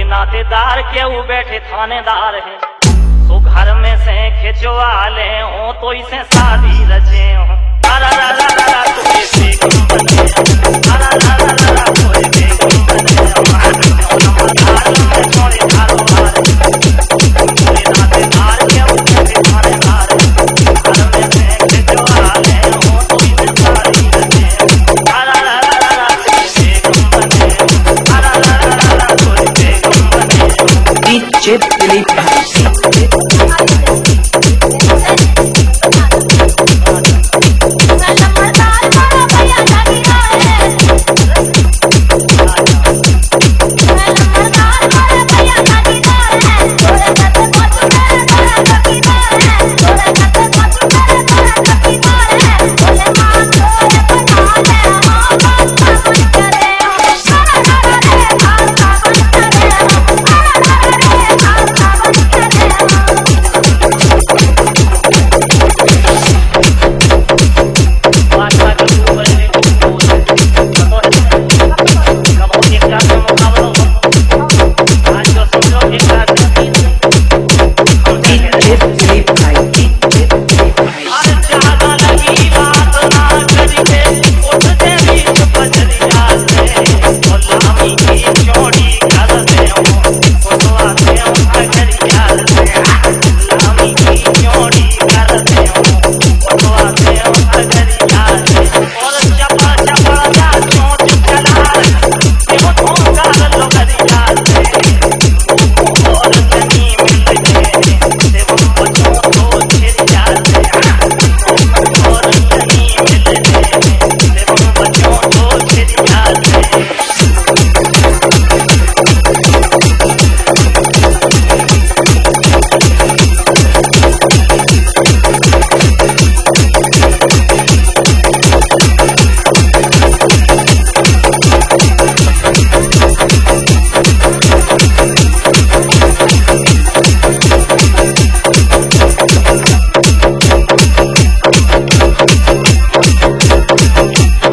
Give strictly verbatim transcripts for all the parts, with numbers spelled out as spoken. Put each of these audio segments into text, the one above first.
नातेदार के वो बैठे थानेदार है, तो घर में से खिंचवा ले हो तो इसे शादी रचे हो। अरा रा रा रा रा तो ऐसे क्यों बने, अरा रा रा रा रा तो ऐसे क्यों बने, नमस्कार में छोड़े कारोबार, पूरे नातेदार के वो बैठे थानेदार, घर में से खिंचवा ले हो तो इसे शादी रचे हो। अरा रा रा रा रा तो ऐसे क्यों बने, अरा रा रा रा रा तो ऐसे क्यों बने। DJ Dilip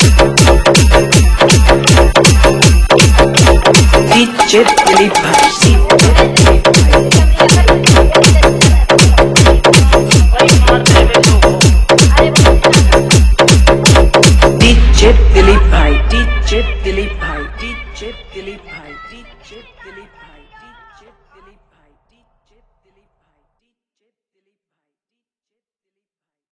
DJ Dilip